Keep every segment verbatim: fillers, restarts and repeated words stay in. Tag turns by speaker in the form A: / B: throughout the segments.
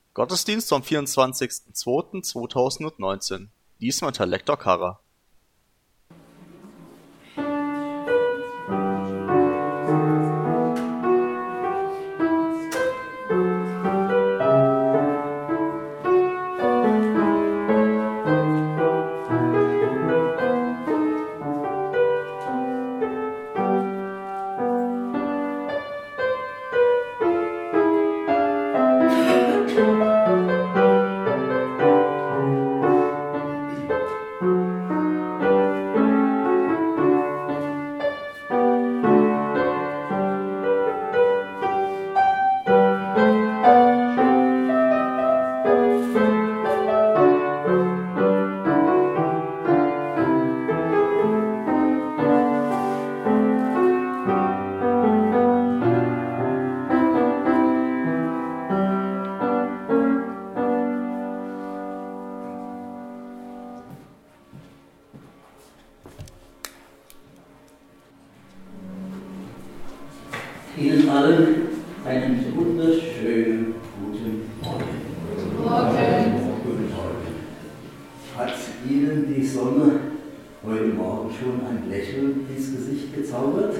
A: Gottesdienst vom vierundzwanzigsten zweiten zweitausendneunzehn. Diesmal unter Lektor Karrer.
B: Ihnen allen einen wunderschönen guten Morgen.
C: Guten Morgen.
B: Guten Morgen. Hat Ihnen die Sonne heute Morgen schon ein Lächeln ins Gesicht gezaubert?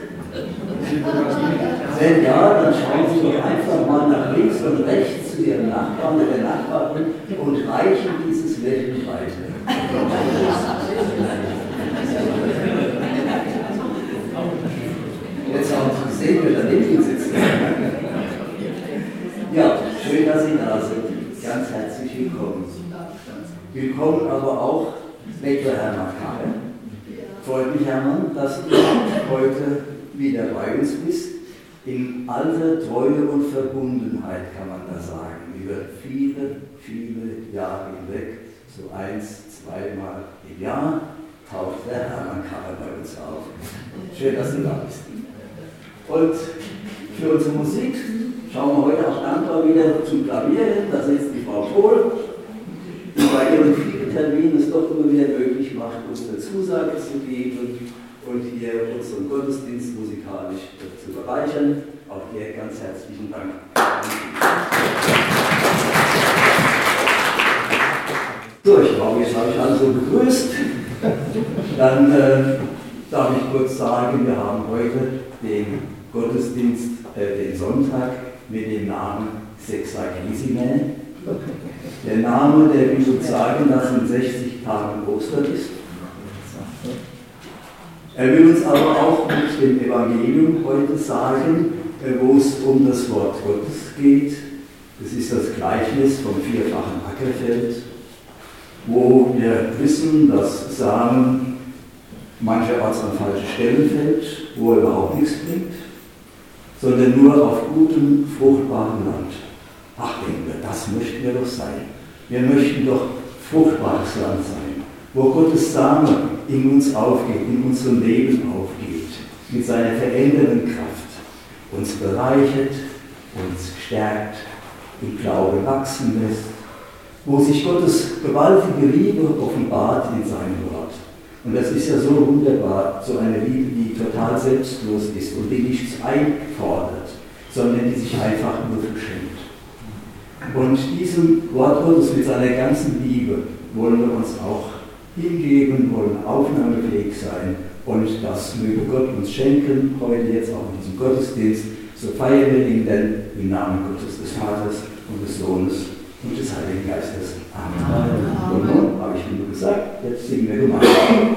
B: Wenn ja, dann schauen Sie doch einfach mal nach links und rechts zu Ihrem Nachbarn oder der Nachbarin und reichen dieses Lächeln weiter. Jetzt haben Sie gesehen, wer daneben sitzt. Ja, schön, dass Sie da sind. Ganz herzlich willkommen. Willkommen aber auch Lektor Hermann Karrer. Freut mich, Hermann, dass du heute wieder bei uns bist. In alter Treue und Verbundenheit kann man da sagen. Über viele, viele Jahre hinweg, so eins, zweimal im Jahr, taucht der Hermann Karrer bei uns auf. Schön, dass du da bist. Und für unsere Musik schauen wir heute auch dankbar wieder zum Klavier hin. Da sitzt die Frau Pohl, die bei ihren vielen Terminen es doch immer wieder möglich macht, uns eine Zusage zu geben und hier unseren Gottesdienst musikalisch zu bereichern. Auch dir ganz herzlichen Dank. So, ich glaube, jetzt habe ich alle so begrüßt. Dann äh, darf ich kurz sagen, wir haben heute den Gottesdienst, äh, den Sonntag mit dem Namen Sexagesime. Der Name, der will uns sagen, dass in sechzig Tagen Ostern ist. Er will uns aber auch mit dem Evangelium heute sagen, äh, wo es um das Wort Gottes geht. Es ist das Gleichnis vom vierfachen Ackerfeld, wo wir wissen, dass Samen mancherorts an falsche Stellen fällt, wo er überhaupt nichts bringt, sondern nur auf gutem, fruchtbarem Land. Ach, denken wir, das möchten wir doch sein. Wir möchten doch fruchtbares Land sein, wo Gottes Same in uns aufgeht, in unserem Leben aufgeht, mit seiner verändernden Kraft, uns bereichert, uns stärkt, im Glauben wachsen lässt, wo sich Gottes gewaltige Liebe offenbart in seinem Wort. Und das ist ja so wunderbar, so eine Liebe, die total selbstlos ist und die nichts einfordert, sondern die sich einfach nur verschenkt. Und diesem Wort Gottes mit seiner ganzen Liebe wollen wir uns auch hingeben, wollen aufnahmefähig sein und das möge Gott uns schenken, heute jetzt auch in diesem Gottesdienst. So feiern wir ihn denn im Namen Gottes, des Vaters und des Sohnes und des Heiligen Geistes. Amen. Und nun habe ich genug gesagt, jetzt singen wir gemeinsam.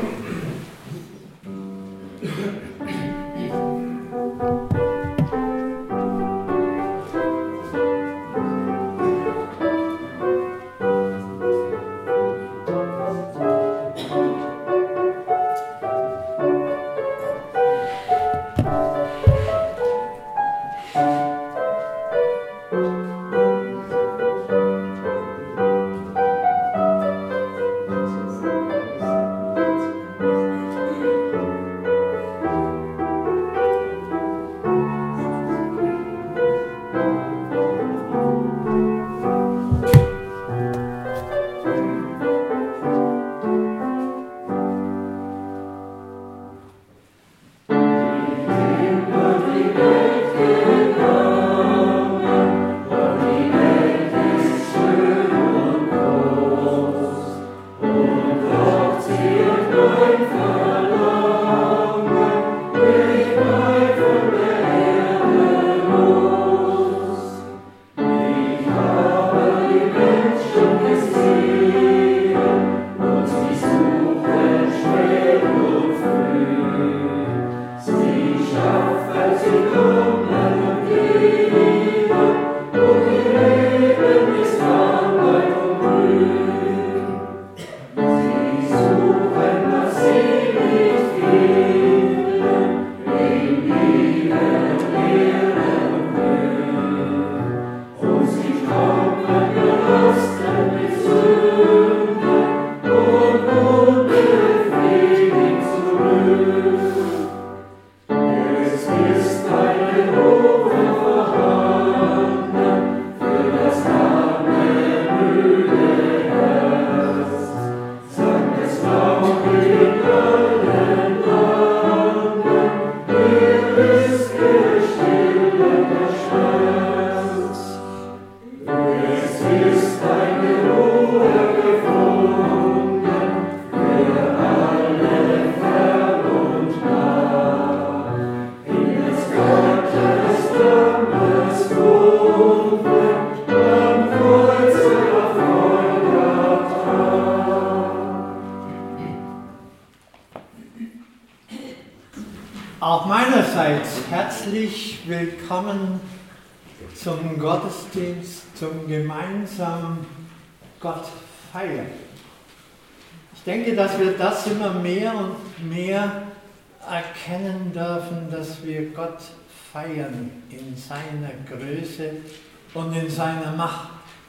D: allerseits herzlich willkommen zum Gottesdienst, zum gemeinsamen Gott feiern. Ich denke, dass wir das immer mehr und mehr erkennen dürfen, dass wir Gott feiern in seiner Größe und in seiner Macht.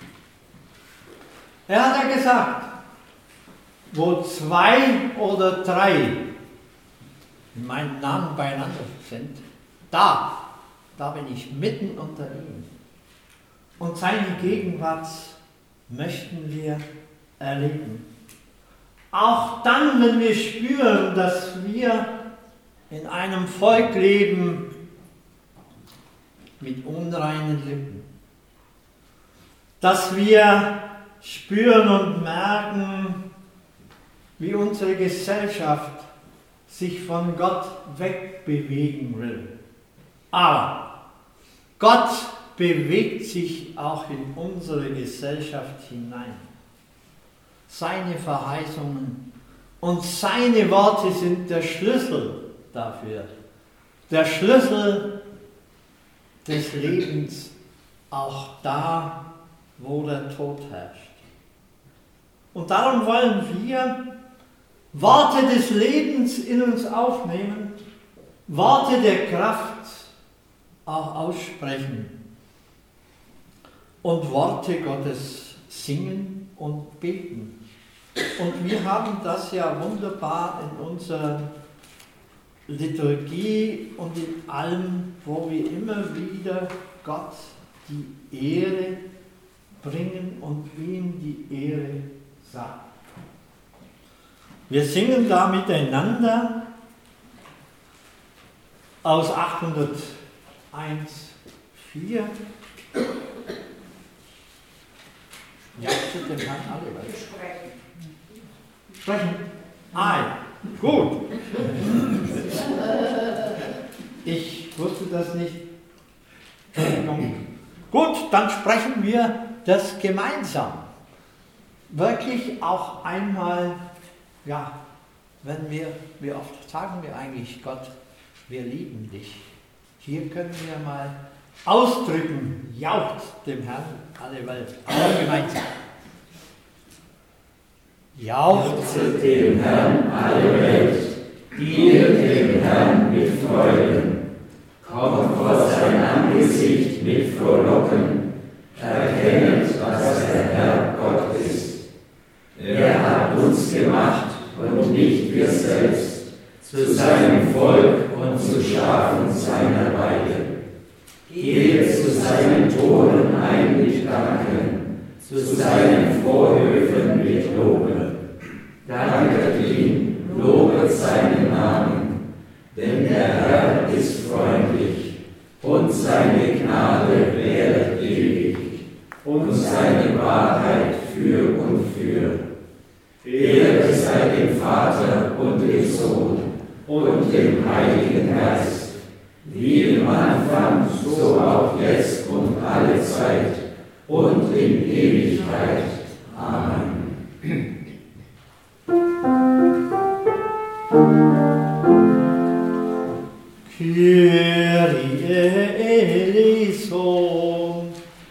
D: Er hat ja gesagt, wo zwei oder drei in meinem Namen beieinander sind, da, da bin ich mitten unter ihnen. Und seine Gegenwart möchten wir erleben. Auch dann, wenn wir spüren, dass wir in einem Volk leben mit unreinen Lippen, dass wir spüren und merken, wie unsere Gesellschaft sich von Gott wegbewegen will. Aber Gott bewegt sich auch in unsere Gesellschaft hinein. Seine Verheißungen und seine Worte sind der Schlüssel dafür. Der Schlüssel des Lebens, auch da, wo der Tod herrscht. Und darum wollen wir Worte des Lebens in uns aufnehmen, Worte der Kraft auch aussprechen und Worte Gottes singen und beten. Und wir haben das ja wunderbar in unserer Liturgie und in allem, wo wir immer wieder Gott die Ehre bringen und ihm die Ehre sagen. Wir singen da miteinander aus achthunderteins vier. Ja, zu dem Herrn alle weiter. Sprechen. Ah, gut. Ich wusste das nicht. Gut, dann sprechen wir das gemeinsam. Wirklich auch einmal, ja, wenn wir, wie oft sagen wir eigentlich, Gott, wir lieben dich. Hier können wir mal ausdrücken, jaucht dem Herrn alle Welt, alle gemeinsam.
E: Jauchzet dem Herrn alle Welt, dienet dem Herrn mit Freuden, kommt vor sein Angesicht mit Frohlocken, erkennet, dass der Herr Gott ist. Er hat uns gemacht und nicht wir selbst, zu seinem Volk und zu Schafen seiner Weide. Geht zu seinen Toren ein mit Danken, zu seinen Vorhöfen mit Lobe. Danket ihm, lobet seinen Namen, denn der Herr ist freundlich und seine Gnade währet ewig und seine Wahrheit für und für. Ehre sei dem Vater und dem Sohn und dem Heiligen Geist, wie im Anfang, so auch jetzt und alle Zeit und in Ewigkeit. Amen.
D: Kyrie eleison.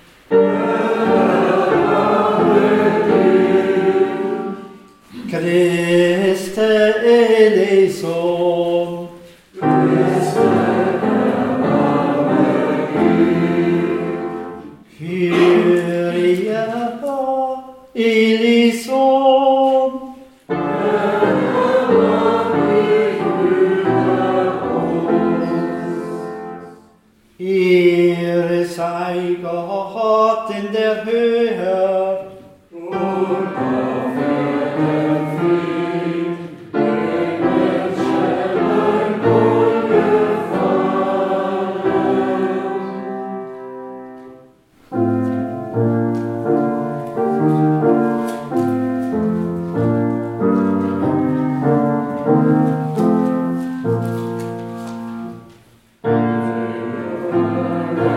D: Christe eleison. Kyrie eleison. Ehre sei Gott in der Höhe und auf Erden Frieden, den Menschen ein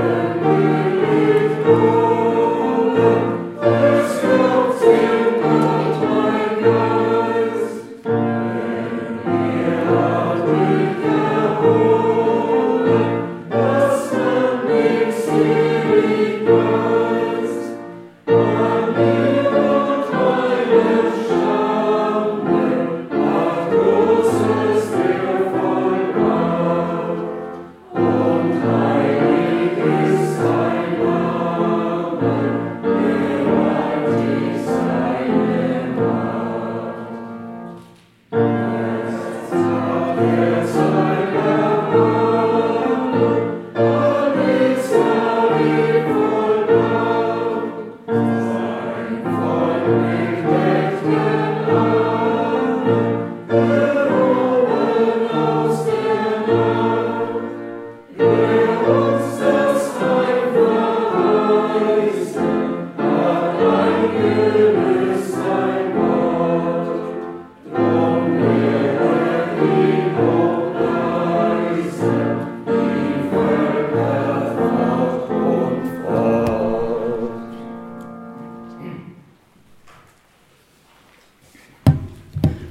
D: wohlgefallen.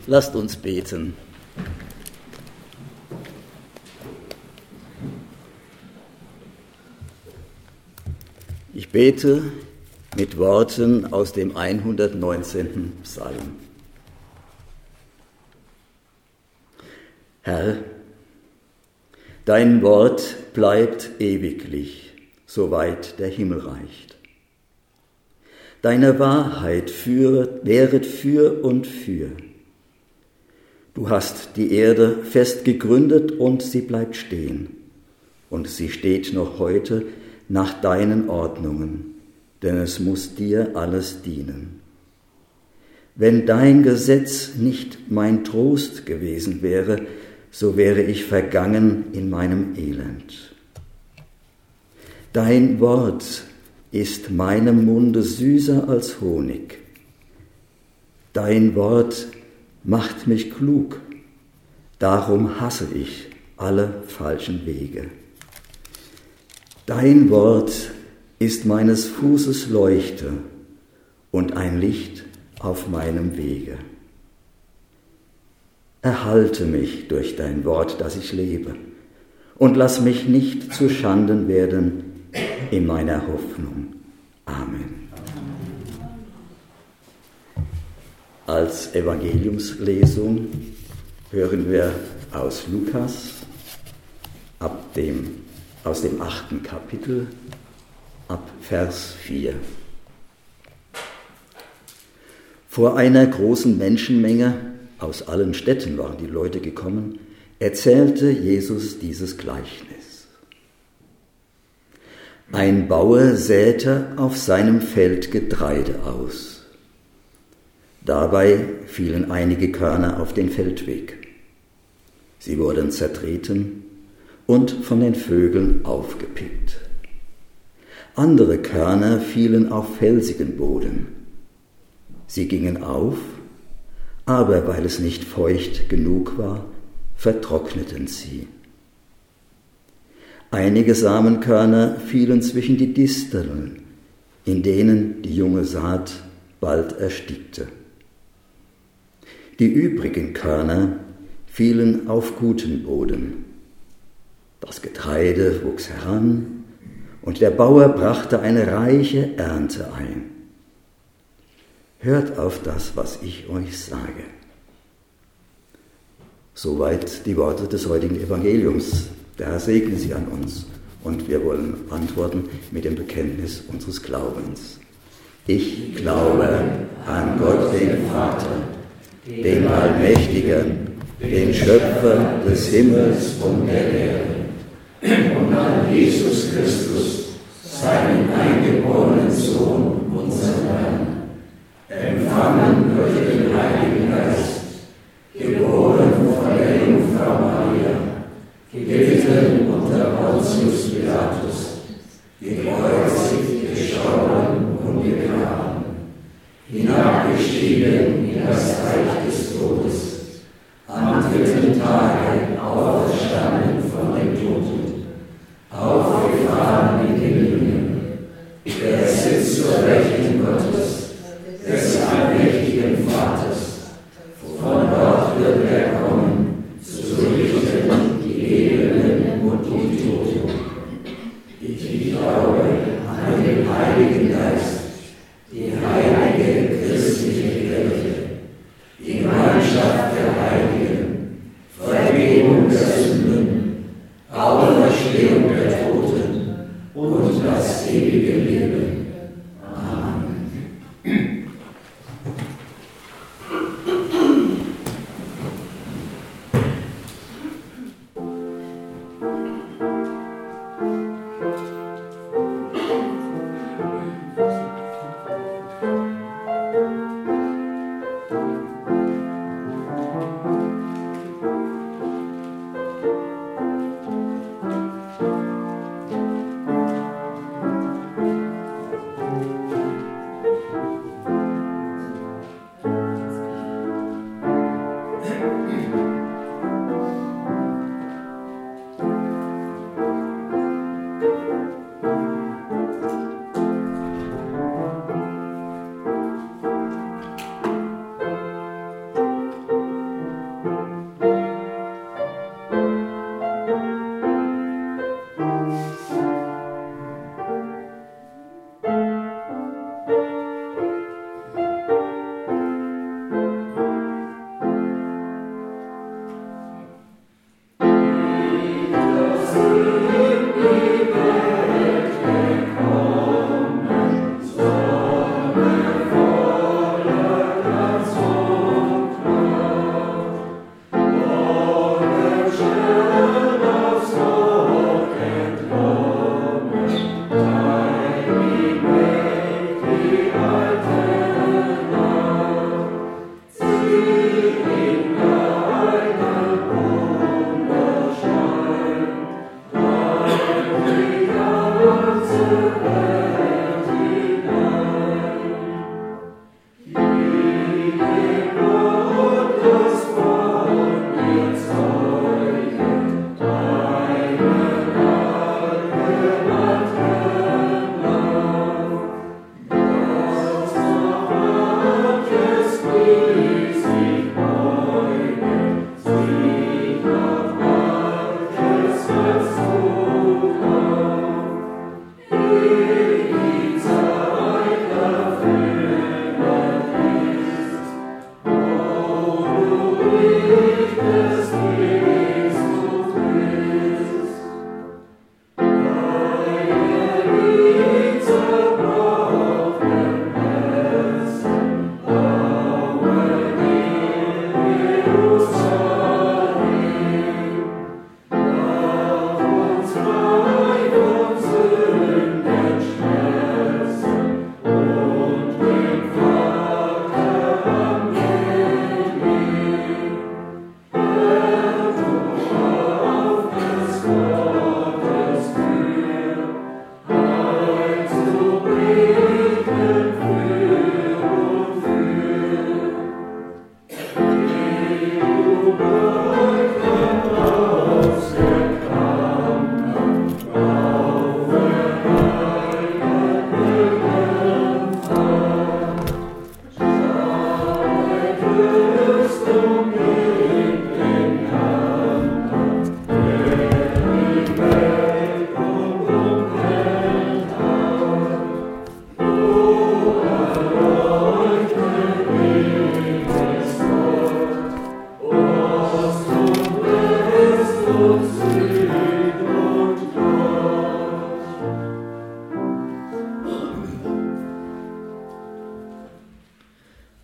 B: Lasst uns beten. Ich bete mit Worten aus dem hundertneunzehnten Psalm. Herr, dein Wort bleibt ewiglich, soweit der Himmel reicht. Deine Wahrheit führet, wäret für und für. Du hast die Erde fest gegründet und sie bleibt stehen. Und sie steht noch heute nach deinen Ordnungen, denn es muss dir alles dienen. Wenn dein Gesetz nicht mein Trost gewesen wäre, so wäre ich vergangen in meinem Elend. Dein Wort ist meinem Munde süßer als Honig. Dein Wort macht mich klug, darum hasse ich alle falschen Wege. Dein Wort ist meines Fußes Leuchte und ein Licht auf meinem Wege. Erhalte mich durch dein Wort, dass ich lebe, und lass mich nicht zu Schanden werden in meiner Hoffnung. Amen. Als Evangeliumslesung hören wir aus Lukas ab dem, aus dem achten Kapitel ab Vers vier. Vor einer großen Menschenmenge, aus allen Städten waren die Leute gekommen, erzählte Jesus dieses Gleichnis. Ein Bauer säte auf seinem Feld Getreide aus. Dabei fielen einige Körner auf den Feldweg. Sie wurden zertreten und von den Vögeln aufgepickt. Andere Körner fielen auf felsigen Boden. Sie gingen auf, aber weil es nicht feucht genug war, vertrockneten sie. Einige Samenkörner fielen zwischen die Disteln, in denen die junge Saat bald erstickte. Die übrigen Körner fielen auf guten Boden. Das Getreide wuchs heran und der Bauer brachte eine reiche Ernte ein. Hört auf das, was ich euch sage. Soweit die Worte des heutigen Evangeliums. Der Herr segne sie an uns und wir wollen antworten mit dem Bekenntnis unseres Glaubens. Ich glaube an Gott, den Vater, den Allmächtigen, den Schöpfer des Himmels und der Erde,
E: und an Jesus Christus, seinen eingeborenen Sohn, unseren Herrn, empfangen durch den Heiligen Geist, geboren von der Jungfrau Maria, gelitten unter Pontius Pilatus, gekreuzigt, gestorben und begraben, hinabgestiegen in das Reich des Todes, am dritten Tage auferstanden von den Toten, aufgefahren in den Himmel, der sitzt zur Rechten Gottes, des allmächtigen Vaters. Von dort wird er kommen, zu richten die Lebenden und die Toten. Ich glaube an den Heiligen Geist, die heilige christliche Kirche,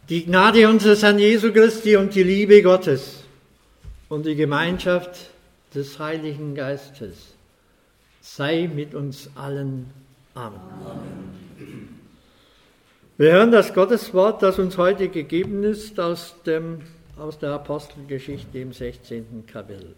D: Die Gnade unseres Herrn Jesu Christi und die Liebe Gottes und die Gemeinschaft des Heiligen Geistes sei mit uns allen. Amen. Amen. Wir hören das Gotteswort, das uns heute gegeben ist, aus, dem, aus der Apostelgeschichte im sechzehnten Kapitel.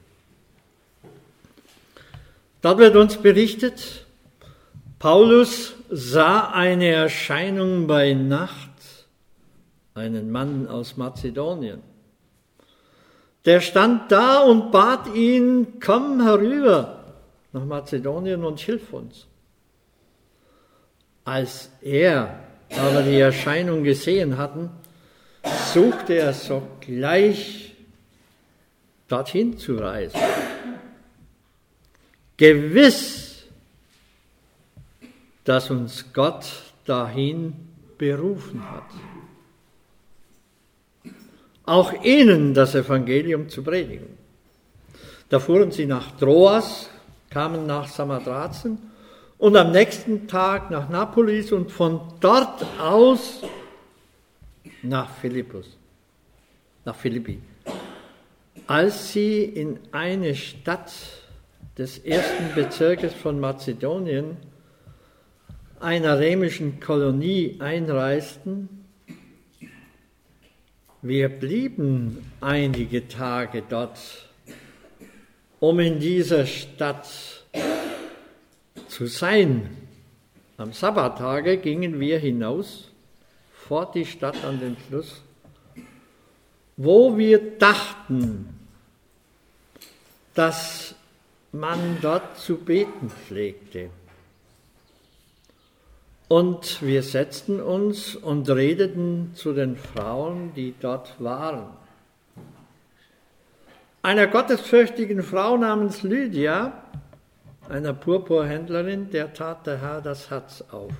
D: Dort wird uns berichtet, Paulus sah eine Erscheinung bei Nacht, einen Mann aus Mazedonien. Der stand da und bat ihn, komm herüber nach Mazedonien und hilf uns. Als er aber die Erscheinung gesehen hatten, suchte er sogleich dorthin zu reisen. Gewiss, dass uns Gott dahin berufen hat, auch ihnen das Evangelium zu predigen. Da fuhren sie nach Troas, kamen nach Samothrazen und am nächsten Tag nach Neapolis und von dort aus nach Philippus, nach Philippi. Als sie in eine Stadt des ersten Bezirkes von Mazedonien, einer römischen Kolonie, einreisten, wir blieben einige Tage dort, um in dieser Stadt zu sein. Am Sabbattage gingen wir hinaus vor die Stadt an den Fluss, wo wir dachten, dass man dort zu beten pflegte. Und wir setzten uns und redeten zu den Frauen, die dort waren. Einer gottesfürchtigen Frau namens Lydia, einer Purpurhändlerin, der tat der Herr das Herz auf,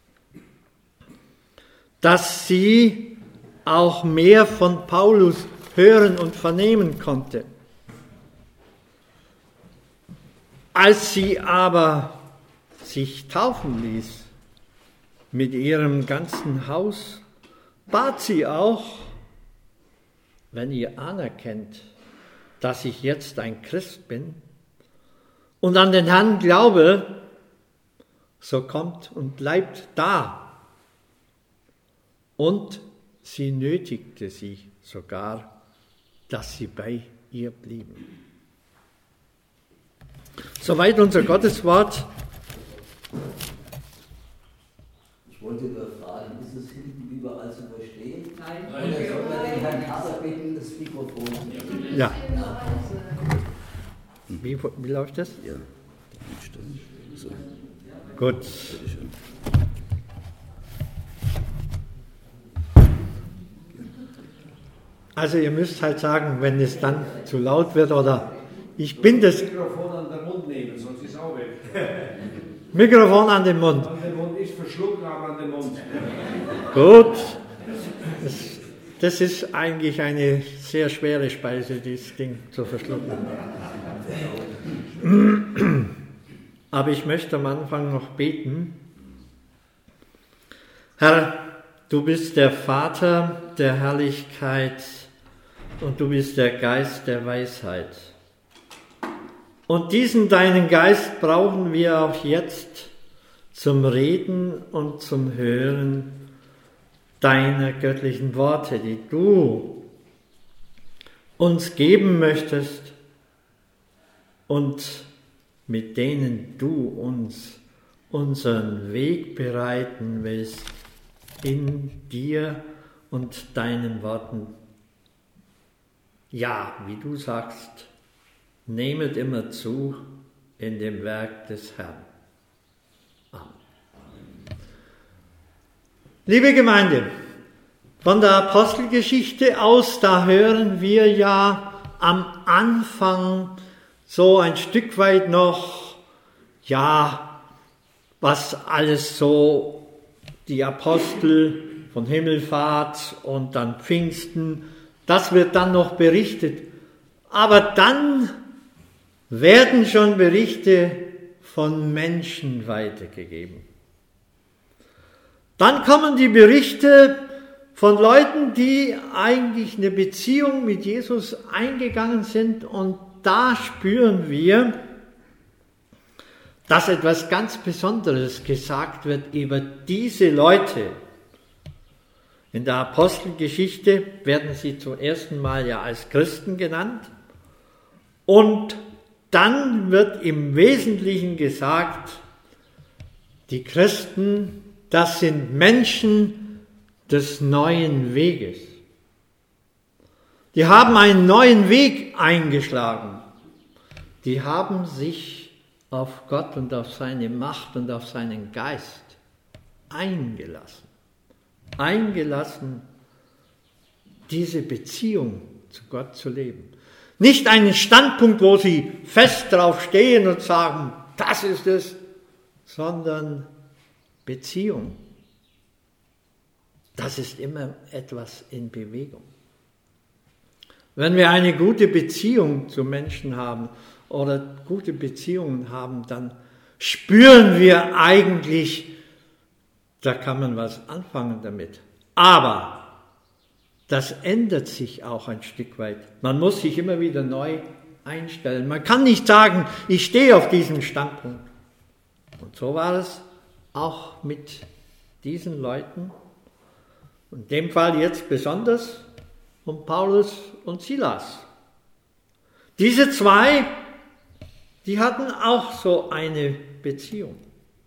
D: dass sie auch mehr von Paulus hören und vernehmen konnte. Als sie aber sich taufen ließ, mit ihrem ganzen Haus, bat sie auch, wenn ihr anerkennt, dass ich jetzt ein Christ bin und an den Herrn glaube, so kommt und bleibt da. Und sie nötigte sie sogar, dass sie bei ihr blieben. Soweit unser Gotteswort.
B: Ich wollte nur fragen, ist es hinten überall zu verstehen?
C: Nein.
B: Oder soll man den Herrn Kader bitten, das Mikrofon zu nehmen?
D: Ja. Wie, wie läuft das?
F: Ja. So.
D: Gut. Also ihr müsst halt sagen, wenn es dann zu laut wird oder ich bin das
G: Mikrofon an den Mund nehmen, sonst ist es auch weg.
D: Mikrofon an den Mund.
G: An den Mund ist verschluckt, aber an den Mund.
D: Gut. Das, das ist eigentlich eine sehr schwere Speise, dieses Ding zu verschlucken. Aber ich möchte am Anfang noch beten. Herr, du bist der Vater der Herrlichkeit und du bist der Geist der Weisheit. Und diesen deinen Geist brauchen wir auch jetzt zum Reden und zum Hören deiner göttlichen Worte, die du uns geben möchtest und mit denen du uns unseren Weg bereiten willst in dir und deinen Worten. Ja, wie du sagst, nehmet immer zu in dem Werk des Herrn. Amen. Liebe Gemeinde, von der Apostelgeschichte aus, da hören wir ja am Anfang so ein Stück weit noch, ja, was alles so die Apostel von Himmelfahrt und dann Pfingsten, das wird dann noch berichtet. Aber dann werden schon Berichte von Menschen weitergegeben. Dann kommen die Berichte von Leuten, die eigentlich eine Beziehung mit Jesus eingegangen sind, und da spüren wir, dass etwas ganz Besonderes gesagt wird über diese Leute. In der Apostelgeschichte werden sie zum ersten Mal ja als Christen genannt, und dann wird im Wesentlichen gesagt, die Christen, das sind Menschen des neuen Weges. Die haben einen neuen Weg eingeschlagen. Die haben sich auf Gott und auf seine Macht und auf seinen Geist eingelassen. Eingelassen, diese Beziehung zu Gott zu leben. Nicht einen Standpunkt, wo sie fest drauf stehen und sagen, das ist es, sondern Beziehung. Das ist immer etwas in Bewegung. Wenn wir eine gute Beziehung zu Menschen haben oder gute Beziehungen haben, dann spüren wir eigentlich, da kann man was anfangen damit. Aber das ändert sich auch ein Stück weit. Man muss sich immer wieder neu einstellen. Man kann nicht sagen, ich stehe auf diesem Standpunkt. Und so war es auch mit diesen Leuten. In dem Fall jetzt besonders um Paulus und Silas. Diese zwei, die hatten auch so eine Beziehung.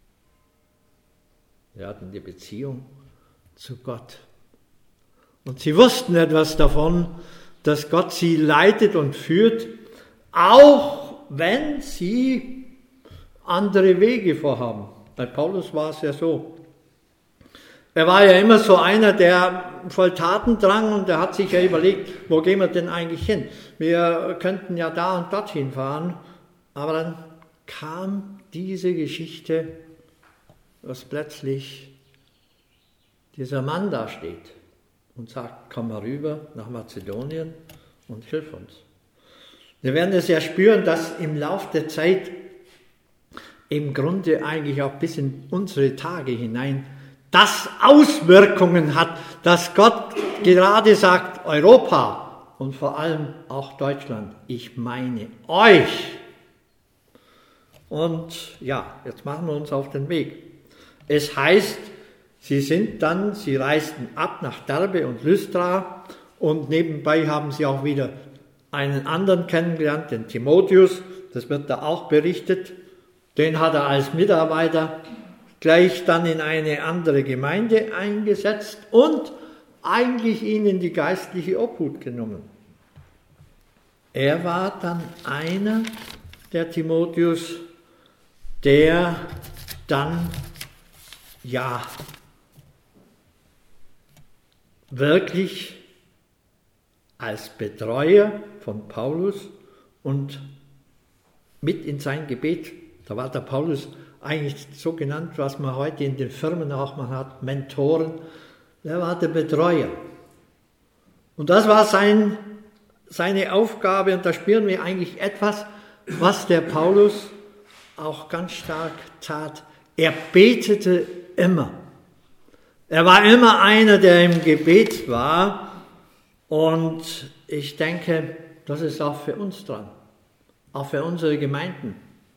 D: Sie hatten die Beziehung zu Gott. Und sie wussten etwas davon, dass Gott sie leitet und führt, auch wenn sie andere Wege vorhaben. Bei Paulus war es ja so. Er war ja immer so einer, der voll Tatendrang, und der hat sich ja überlegt, wo gehen wir denn eigentlich hin? Wir könnten ja da und dorthin fahren, aber dann kam diese Geschichte, dass plötzlich dieser Mann da steht und sagt, komm mal rüber nach Mazedonien und hilf uns. Wir werden es ja spüren, dass im Lauf der Zeit im Grunde eigentlich auch bis in unsere Tage hinein das Auswirkungen hat, dass Gott gerade sagt, Europa und vor allem auch Deutschland, ich meine euch. Und ja, jetzt machen wir uns auf den Weg. Es heißt, sie sind dann, sie reisten ab nach Derbe und Lystra, und nebenbei haben sie auch wieder einen anderen kennengelernt, den Timotheus, das wird da auch berichtet. Den hat er als Mitarbeiter gleich dann in eine andere Gemeinde eingesetzt und eigentlich ihn in die geistliche Obhut genommen. Er war dann einer, der Timotheus, der dann ja wirklich als Betreuer von Paulus und mit in sein Gebet, da war der Paulus eigentlich so genannt, was man heute in den Firmen auch mal hat, Mentoren, der war der Betreuer. Und das war sein, seine Aufgabe, und da spüren wir eigentlich etwas, was der Paulus auch ganz stark tat. Er betete immer. Er war immer einer, der im Gebet war, und ich denke, das ist auch für uns dran, auch für unsere Gemeinden,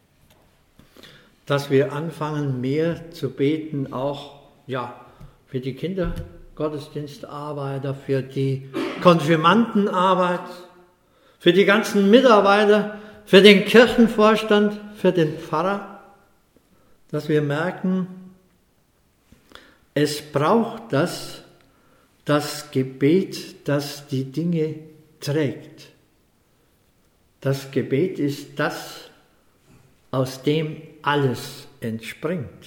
D: dass wir anfangen, mehr zu beten, auch ja, für die Kindergottesdienstarbeiter, für die Konfirmandenarbeit, für die ganzen Mitarbeiter, für den Kirchenvorstand, für den Pfarrer, dass wir merken, es braucht das, das Gebet, das die Dinge trägt. Das Gebet ist das, aus dem alles entspringt.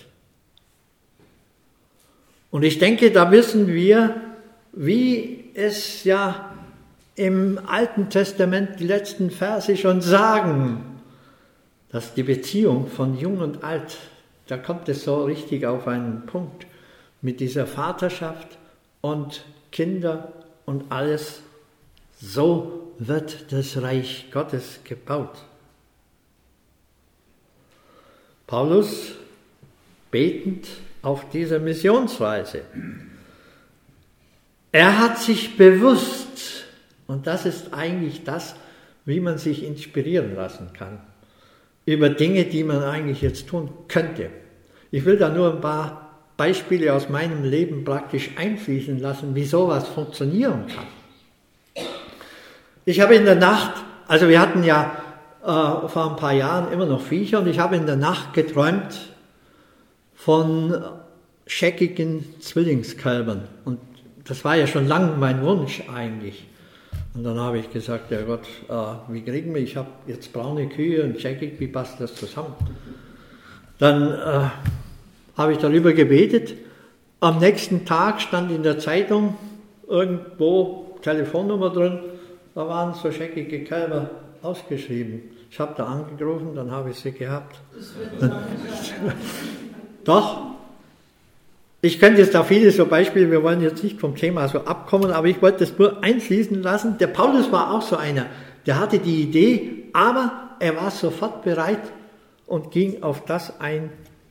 D: Und ich denke, da wissen wir, wie es ja im Alten Testament die letzten Verse schon sagen, dass die Beziehung von Jung und Alt, da kommt es so richtig auf einen Punkt, mit dieser Vaterschaft und Kinder und alles, so wird das Reich Gottes gebaut. Paulus betend auf dieser Missionsreise. Er hat sich bewusst, und das ist eigentlich das, wie man sich inspirieren lassen kann, über Dinge, die man eigentlich jetzt tun könnte. Ich will da nur ein paar Beispiele aus meinem Leben praktisch einfließen lassen, wie sowas funktionieren kann. Ich habe in der Nacht, also wir hatten ja äh, vor ein paar Jahren immer noch Viecher, und ich habe in der Nacht geträumt von scheckigen Zwillingskälbern. Und das war ja schon lange mein Wunsch eigentlich. Und dann habe ich gesagt, ja Gott, äh, wie kriegen wir, ich habe jetzt braune Kühe und scheckig, wie passt das zusammen? Dann äh, habe ich darüber gebetet. Am nächsten Tag stand in der Zeitung irgendwo Telefonnummer drin, da waren so scheckige Kälber ausgeschrieben. Ich habe da angerufen, dann habe ich sie gehabt. Doch, ich könnte jetzt da viele so Beispiele, wir wollen jetzt nicht vom Thema so abkommen, aber ich wollte das nur einfließen lassen. Der Paulus war auch so einer, der hatte die Idee, aber er war sofort bereit und ging auf das ein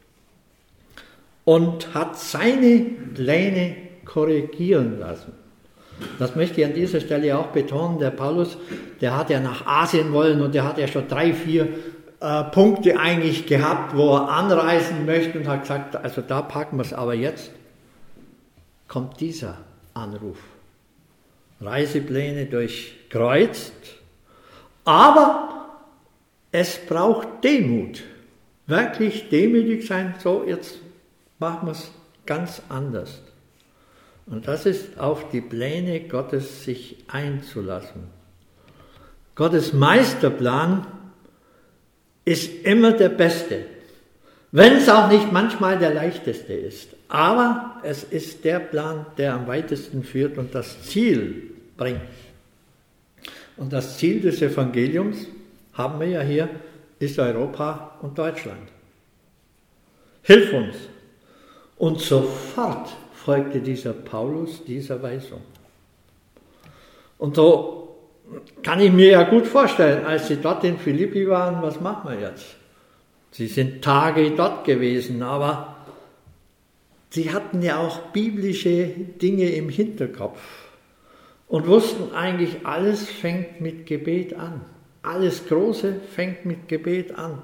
D: und hat seine Pläne korrigieren lassen. Das möchte ich an dieser Stelle auch betonen. Der Paulus, der hat ja nach Asien wollen und der hat ja schon drei, vier äh, Punkte eigentlich gehabt, wo er anreisen möchte und hat gesagt, also da packen wir es, aber jetzt kommt dieser Anruf. Reisepläne durchkreuzt, aber es braucht Demut. Wirklich demütig sein, so jetzt machen wir es ganz anders. Und das ist auf die Pläne Gottes sich einzulassen. Gottes Meisterplan ist immer der beste, wenn es auch nicht manchmal der leichteste ist. Aber es ist der Plan, der am weitesten führt und das Ziel bringt. Und das Ziel des Evangeliums, haben wir ja hier, ist Europa und Deutschland. Hilf uns. Und sofort folgte dieser Paulus dieser Weisung. Und so kann ich mir ja gut vorstellen, als sie dort in Philippi waren, was machen wir jetzt? Sie sind Tage dort gewesen, aber sie hatten ja auch biblische Dinge im Hinterkopf und wussten eigentlich, alles fängt mit Gebet an. Alles Große fängt mit Gebet an.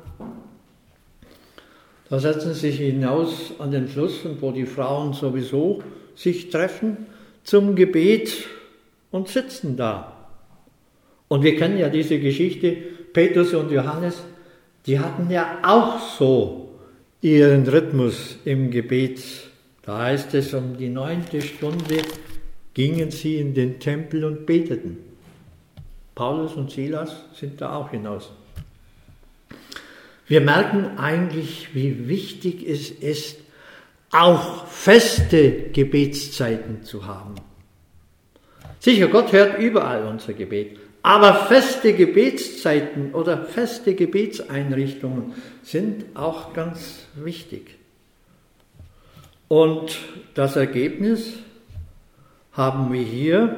D: Da setzen sie sich hinaus an den Fluss, wo die Frauen sowieso sich treffen zum Gebet und sitzen da. Und wir kennen ja diese Geschichte, Petrus und Johannes, die hatten ja auch so ihren Rhythmus im Gebet. Da heißt es, um die neunte Stunde gingen sie in den Tempel und beteten. Paulus und Silas sind da auch hinaus. Wir merken eigentlich, wie wichtig es ist, auch feste Gebetszeiten zu haben. Sicher, Gott hört überall unser Gebet, aber feste Gebetszeiten oder feste Gebetseinrichtungen sind auch ganz wichtig. Und das Ergebnis haben wir hier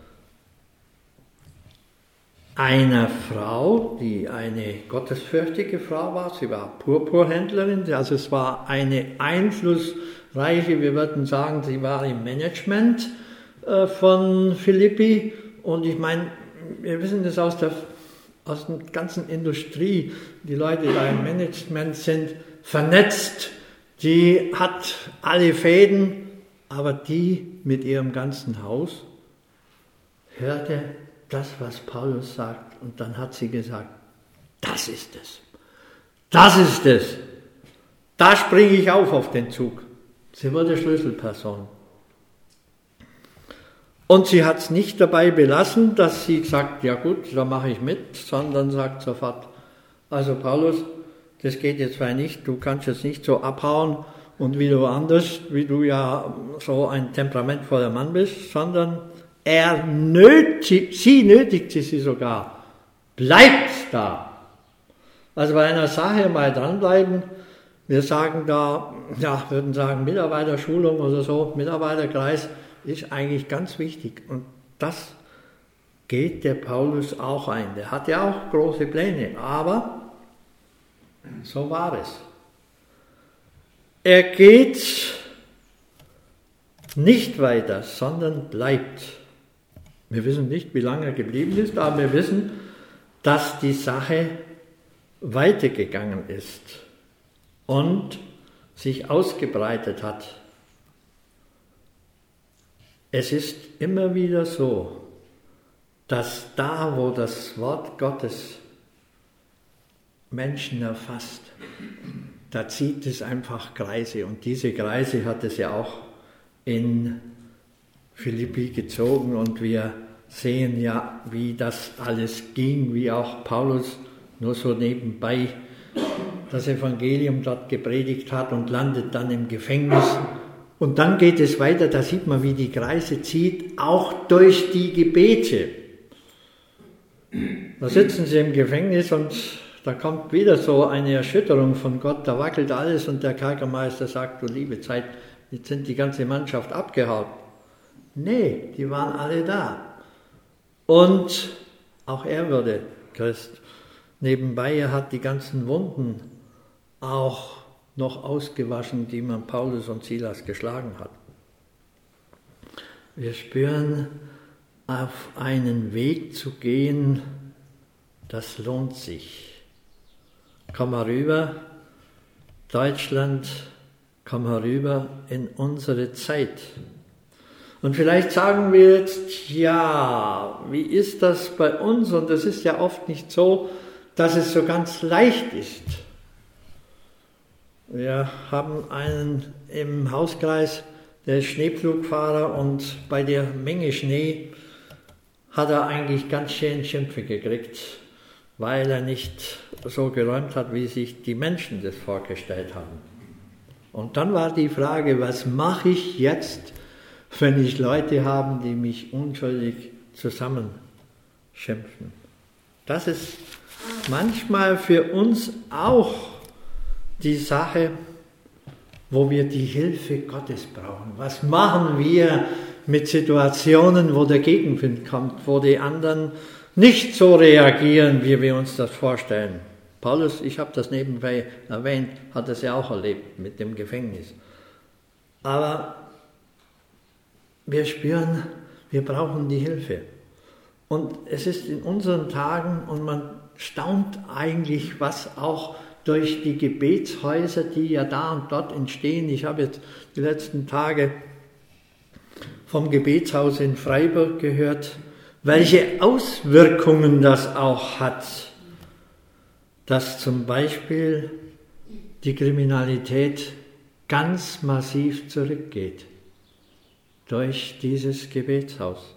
D: einer Frau, die eine gottesfürchtige Frau war. Sie war Purpurhändlerin, also es war eine einflussreiche, wir würden sagen, sie war im Management äh, von Philippi. Und ich meine, wir wissen das aus der, aus der ganzen Industrie, die Leute, die da im Management sind, vernetzt, die hat alle Fäden, aber die mit ihrem ganzen Haus hörte das, was Paulus sagt, und dann hat sie gesagt, das ist es, das ist es, da springe ich auf auf den Zug. Sie wurde Schlüsselperson. Und sie hat es nicht dabei belassen, dass sie sagt, ja gut, da mache ich mit, sondern sagt sofort, also Paulus, das geht jetzt zwar nicht, du kannst jetzt nicht so abhauen und wieder woanders, wie du ja so ein temperamentvoller Mann bist, sondern er nötigt, sie nötigte sie sogar, bleibt da. Also bei einer Sache mal dranbleiben, wir sagen da, ja, würden sagen Mitarbeiterschulung oder so, Mitarbeiterkreis ist eigentlich ganz wichtig. Und das geht der Paulus auch ein. Der hat ja auch große Pläne, aber so war es. Er geht nicht weiter, sondern bleibt. Wir wissen nicht, wie lange er geblieben ist, aber wir wissen, dass die Sache weitergegangen ist und sich ausgebreitet hat. Es ist immer wieder so, dass da, wo das Wort Gottes Menschen erfasst, da zieht es einfach Kreise. Und diese Kreise hat es ja auch in Philippi gezogen. Und wir sehen ja, wie das alles ging, wie auch Paulus nur so nebenbei das Evangelium dort gepredigt hat und landet dann im Gefängnis. Und dann geht es weiter, da sieht man, wie die Kreise zieht, auch durch die Gebete. Da sitzen sie im Gefängnis und da kommt wieder so eine Erschütterung von Gott, da wackelt alles und der Kerkermeister sagt, du liebe Zeit, jetzt sind die ganze Mannschaft abgehauen. Nee, die waren alle da. Und auch er wurde Christ. Nebenbei, er hat die ganzen Wunden auch noch ausgewaschen, die man Paulus und Silas geschlagen hat. Wir spüren, auf einen Weg zu gehen, das lohnt sich. Komm herüber, Deutschland, komm herüber in unsere Zeit. Und vielleicht sagen wir jetzt, ja, wie ist das bei uns? Und es ist ja oft nicht so, dass es so ganz leicht ist. Wir haben einen im Hauskreis, der ist Schneepflugfahrer, und bei der Menge Schnee hat er eigentlich ganz schön Schimpfe gekriegt, weil er nicht so geräumt hat, wie sich die Menschen das vorgestellt haben. Und dann war die Frage, was mache ich jetzt, wenn ich Leute habe, die mich unschuldig zusammenschimpfen? Das ist manchmal für uns auch die Sache, wo wir die Hilfe Gottes brauchen. Was machen wir mit Situationen, wo der Gegenwind kommt, wo die anderen nicht so reagieren, wie wir uns das vorstellen? Paulus, ich habe das nebenbei erwähnt, hat es ja auch erlebt mit dem Gefängnis. Aber wir spüren, wir brauchen die Hilfe. Und es ist in unseren Tagen, und man staunt eigentlich, was auch durch die Gebetshäuser, die ja da und dort entstehen. Ich habe jetzt die letzten Tage vom Gebetshaus in Freiburg gehört, welche Auswirkungen das auch hat, dass zum Beispiel die Kriminalität ganz massiv zurückgeht durch dieses Gebetshaus.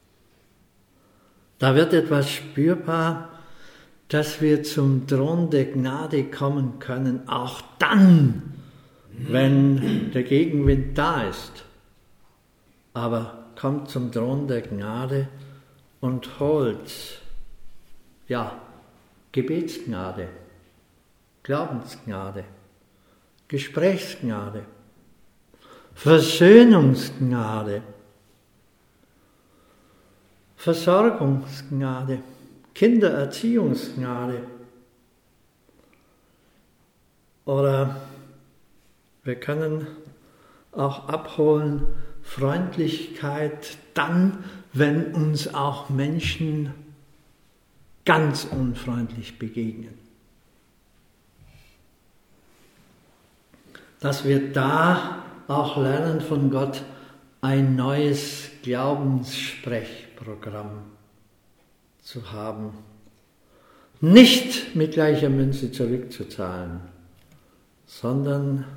D: Da wird etwas spürbar, dass wir zum Thron der Gnade kommen können, auch dann, wenn der Gegenwind da ist. Aber kommt zum Thron der Gnade und holt, ja, Gebetsgnade, Glaubensgnade, Gesprächsgnade, Versöhnungsgnade, Versorgungsgnade, Kindererziehungsgnade. Oder wir können auch abholen Freundlichkeit dann, wenn uns auch Menschen ganz unfreundlich begegnen. Dass wir da auch lernen von Gott, ein neues Glaubenssprechprogramm zu haben. Nicht mit gleicher Münze zurückzuzahlen, sondern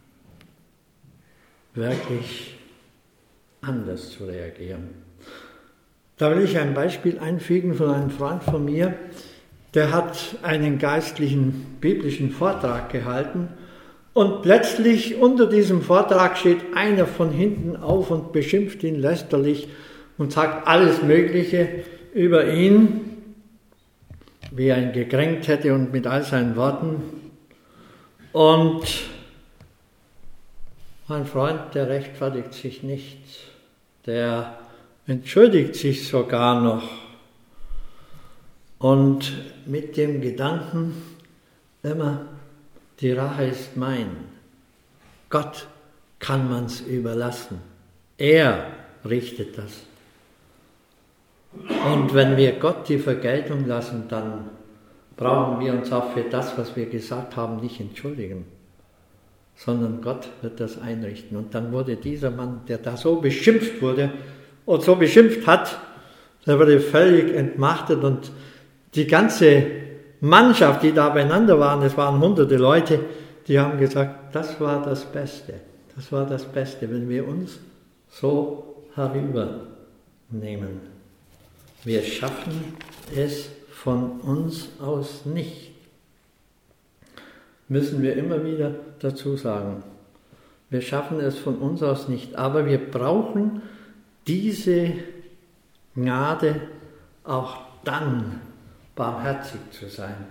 D: wirklich anders zu reagieren. Da will ich ein Beispiel einfügen von einem Freund von mir, der hat einen geistlichen biblischen Vortrag gehalten und plötzlich unter diesem Vortrag steht einer von hinten auf und beschimpft ihn lästerlich und sagt alles Mögliche über ihn, wie er ihn gekränkt hätte und mit all seinen Worten. Und mein Freund, der rechtfertigt sich nicht, der entschuldigt sich sogar noch. Und mit dem Gedanken immer, die Rache ist mein. Gott kann man's überlassen. Er richtet das. Und wenn wir Gott die Vergeltung lassen, dann brauchen wir uns auch für das, was wir gesagt haben, nicht entschuldigen, sondern Gott wird das einrichten. Und dann wurde dieser Mann, der da so beschimpft wurde und so beschimpft hat, der wurde völlig entmachtet und die ganze Mannschaft, die da beieinander waren, es waren hunderte Leute, die haben gesagt, das war das Beste, das war das Beste, wenn wir uns so herübernehmen. Wir schaffen es von uns aus nicht. Müssen wir immer wieder dazu sagen. Wir schaffen es von uns aus nicht, aber wir brauchen diese Gnade auch dann, barmherzig zu sein.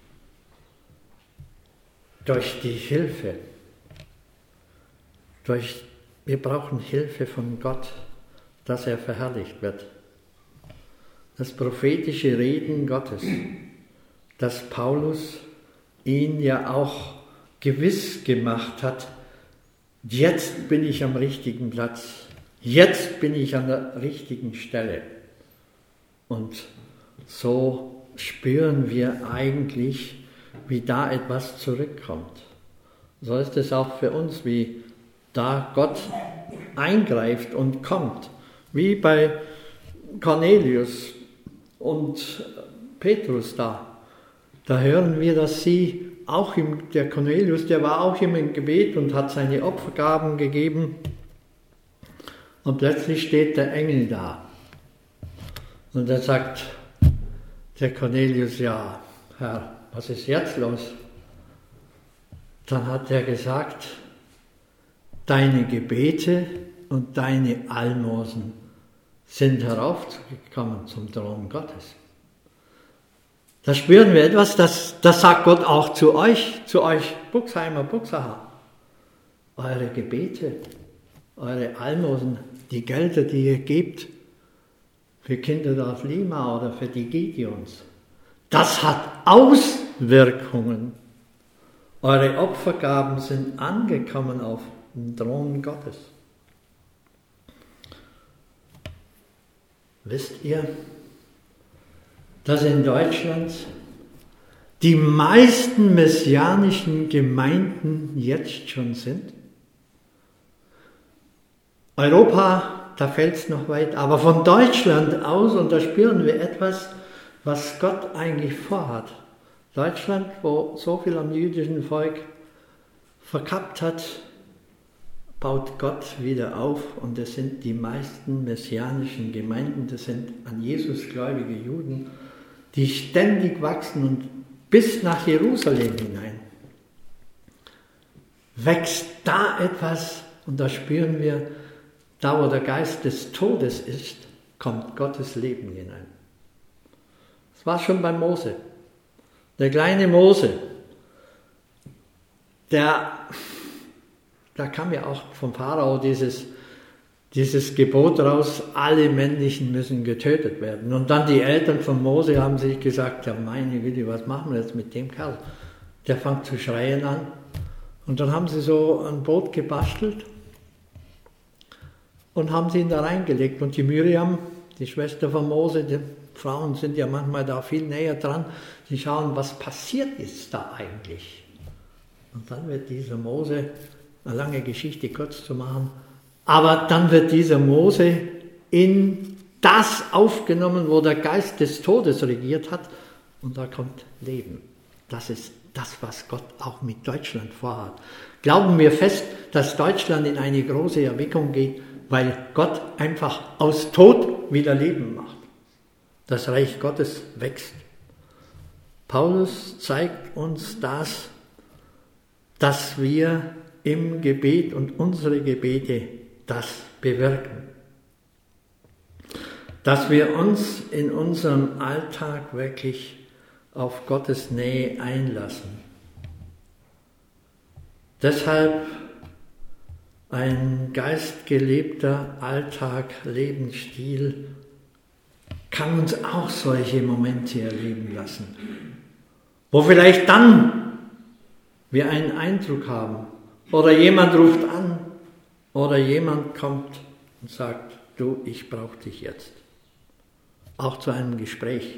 D: Durch die Hilfe. Durch, wir brauchen Hilfe von Gott, dass er verherrlicht wird. Das prophetische Reden Gottes, dass Paulus ihn ja auch gewiss gemacht hat, jetzt bin ich am richtigen Platz, jetzt bin ich an der richtigen Stelle. Und so spüren wir eigentlich, wie da etwas zurückkommt. So ist es auch für uns, wie da Gott eingreift und kommt, wie bei Cornelius und Petrus da. Da hören wir, dass sie auch im, der Cornelius, der war auch immer im Gebet und hat seine Opfergaben gegeben. Und plötzlich steht der Engel da. Und er sagt der Cornelius, ja, Herr, was ist jetzt los? Dann hat er gesagt, deine Gebete und deine Almosen sind heraufgekommen zum Thron Gottes. Da spüren wir etwas, das, das sagt Gott auch zu euch, zu euch Buxheimer, Buxacher. Eure Gebete, eure Almosen, die Gelder, die ihr gebt, für Kinderdorf Lima oder für die Gideons, das hat Auswirkungen. Eure Opfergaben sind angekommen auf den Thron Gottes. Wisst ihr, dass in Deutschland die meisten messianischen Gemeinden jetzt schon sind? Europa, da fällt es noch weit, aber von Deutschland aus, und da spüren wir etwas, was Gott eigentlich vorhat. Deutschland, wo so viel am jüdischen Volk verkappt hat, baut Gott wieder auf, und es sind die meisten messianischen Gemeinden, das sind an Jesus gläubige Juden, die ständig wachsen und bis nach Jerusalem hinein wächst da etwas, und da spüren wir, da wo der Geist des Todes ist, kommt Gottes Leben hinein. Das war schon bei Mose. Der kleine Mose, der, da kam ja auch vom Pharao dieses, dieses Gebot raus, alle Männlichen müssen getötet werden. Und dann die Eltern von Mose haben sich gesagt, ja meine Güte, was machen wir jetzt mit dem Kerl? Der fängt zu schreien an. Und dann haben sie so ein Boot gebastelt und haben sie ihn da reingelegt. Und die Miriam, die Schwester von Mose, die Frauen sind ja manchmal da viel näher dran, die schauen, was passiert ist da eigentlich. Und dann wird dieser Mose, eine lange Geschichte kurz zu machen, aber dann wird dieser Mose in das aufgenommen, wo der Geist des Todes regiert hat, und da kommt Leben. Das ist das, was Gott auch mit Deutschland vorhat. Glauben wir fest, dass Deutschland in eine große Erweckung geht, weil Gott einfach aus Tod wieder Leben macht. Das Reich Gottes wächst. Paulus zeigt uns das, dass wir im Gebet und unsere Gebete das bewirken. Dass wir uns in unserem Alltag wirklich auf Gottes Nähe einlassen. Deshalb ein geistgelebter Alltag, Lebensstil kann uns auch solche Momente erleben lassen, wo vielleicht dann wir einen Eindruck haben oder jemand ruft an oder jemand kommt und sagt, du, ich brauche dich jetzt. Auch zu einem Gespräch.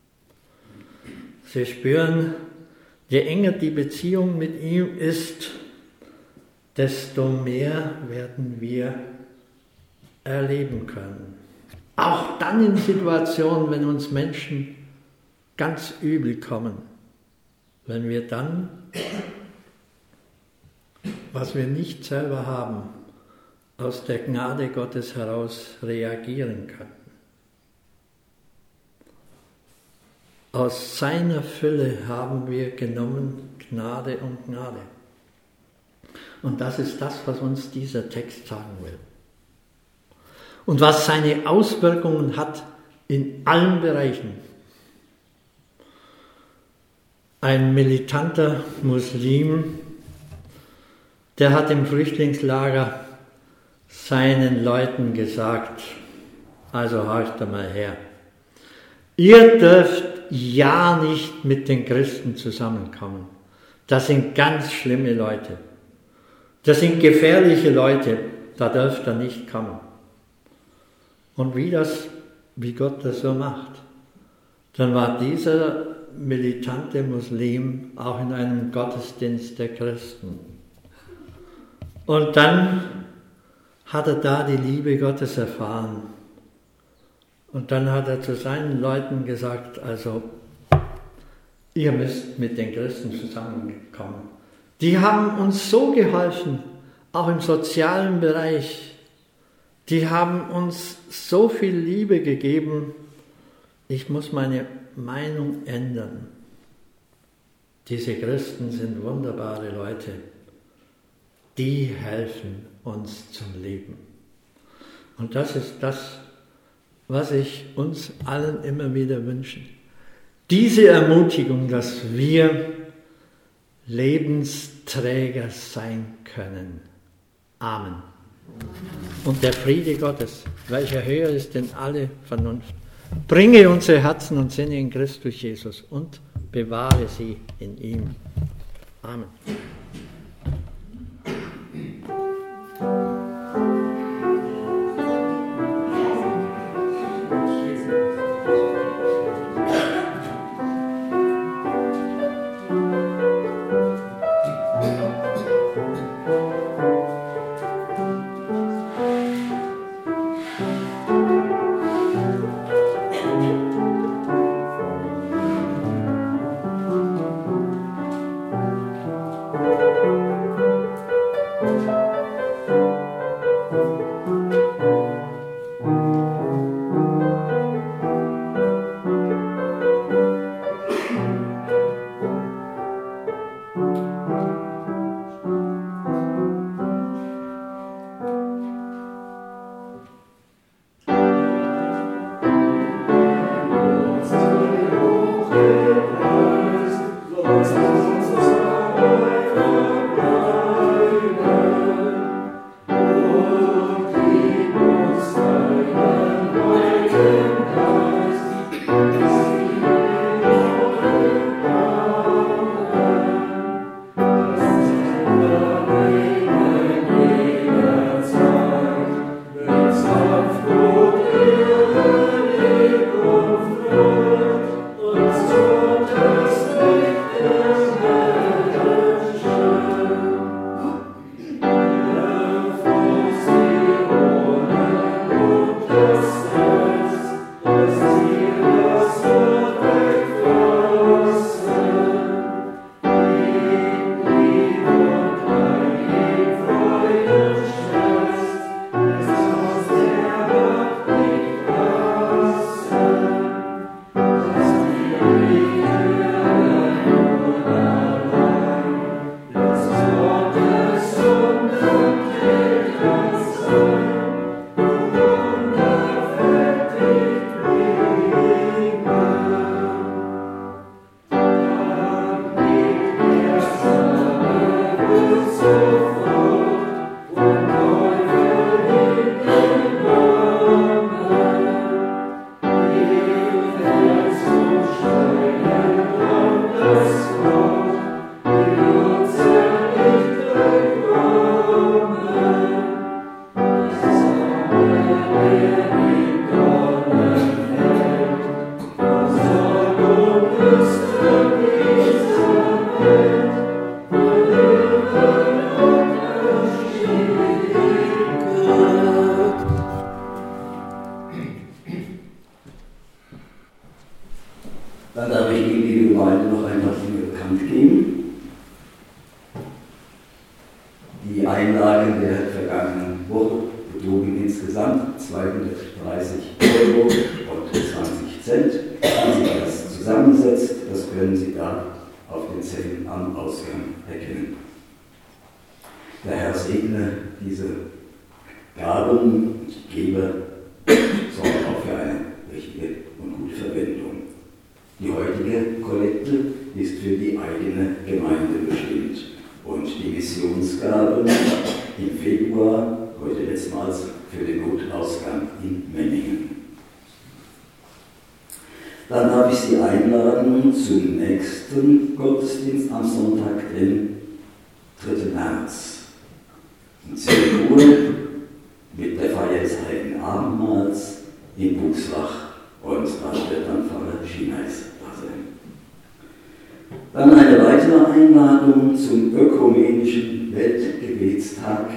D: Sie spüren, je enger die Beziehung mit ihm ist, desto mehr werden wir erleben können. Auch dann in Situationen, wenn uns Menschen ganz übel kommen, wenn wir dann, was wir nicht selber haben, aus der Gnade Gottes heraus reagieren können. Aus seiner Fülle haben wir genommen Gnade und Gnade. Und das ist das, was uns dieser Text sagen will. Und was seine Auswirkungen hat in allen Bereichen. Ein militanter Muslim, der hat im Flüchtlingslager seinen Leuten gesagt, also horcht mal her, ihr dürft ja nicht mit den Christen zusammenkommen. Das sind ganz schlimme Leute. Das sind gefährliche Leute, da dürft ihr nicht kommen. Und wie das, wie Gott das so macht, dann war dieser militante Muslim auch in einem Gottesdienst der Christen. Und dann hat er da die Liebe Gottes erfahren. Und dann hat er zu seinen Leuten gesagt, also ihr müsst mit den Christen zusammenkommen. Die haben uns so geholfen, auch im sozialen Bereich. Die haben uns so viel Liebe gegeben, ich muss meine Meinung ändern. Diese Christen sind wunderbare Leute, die helfen uns zum Leben. Und das ist das, was ich uns allen immer wieder wünsche. Diese Ermutigung, dass wir Lebensträger sein können. Amen. Und der Friede Gottes, welcher höher ist denn alle Vernunft, bringe unsere Herzen und Sinne in Christus Jesus und bewahre sie in ihm. Amen.
H: Thank you.
B: Dann darf ich Ihnen die Gemeinde noch ein paar Dinge bekannt geben. Die Einlagen der vergangenen Woche betrugen insgesamt zweihundertdreißig Euro und zwanzig Cent. Wie sich das zusammensetzt, das können Sie da auf den Zetteln am Ausgang erkennen. Der Herr segne diese Gaben und Geber, sorgt auch für eine richtige und gute Verwendung. Die heutige Kollekte ist für die eigene Gemeinde bestimmt und die Missionsgaben im Februar, heute letztmals, für den Notausgang in Memmingen. Dann darf ich Sie einladen zum nächsten Gottesdienst am Sonntag, den dritten März. Um zehn Uhr mit der Feier des Heiligen Abendmahls in Buxlach und da wird dann Pfarrer Schienais da sein. Dann eine weitere Einladung zum ökumenischen Weltgebetstag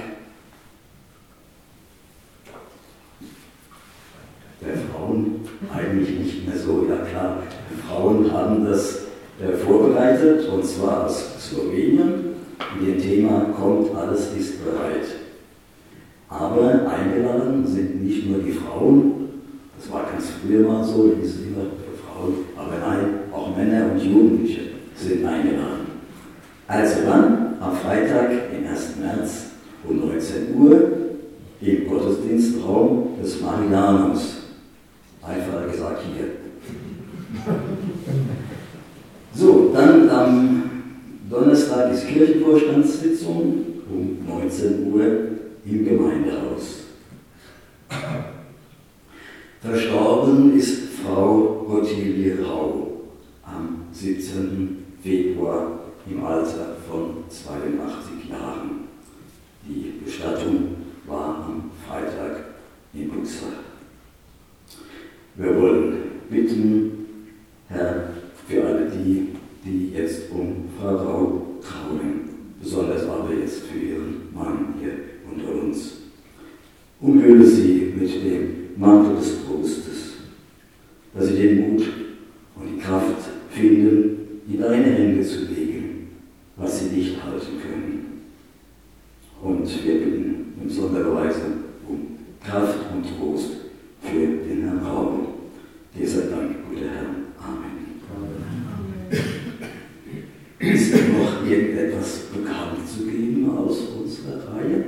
B: der Frauen. Eigentlich nicht mehr so, ja klar, die Frauen haben das äh, vorbereitet und zwar aus Slowenien. Mit dem Thema kommt, alles ist bereit. Aber eingeladen sind nicht nur die Frauen, das war ganz früher mal so, da hieß es immer für Frauen, aber nein, auch Männer und Jugendliche sind eingeladen. Also dann, am Freitag, den ersten März um neunzehn Uhr, im Gottesdienstraum des Marianus. Einfacher gesagt hier. So, dann am Donnerstag ist Kirchenvorstandssitzung um neunzehn Uhr im Gemeindehaus. Verstorben ist Frau Ottilie Rau am siebzehnten Februar im Alter von zweiundachtzig Jahren. Die Bestattung war am Freitag in Buxlach. Wir wollen bitten, Herr, für alle die, die jetzt um Frau Rau trauern, besonders aber jetzt für ihren Mann hier unter uns. Umhülle sie mit dem Mantel des Trostes, dass sie den Mut und die Kraft finden, in deine Hände zu legen, was sie nicht halten können. Und wir bitten in besonderer Weise um Kraft und Trost für den Herrn Rau. Dir sei Dank, guter Herr. Amen. Amen. Ist noch irgendetwas bekannt zu geben aus unserer Reihe?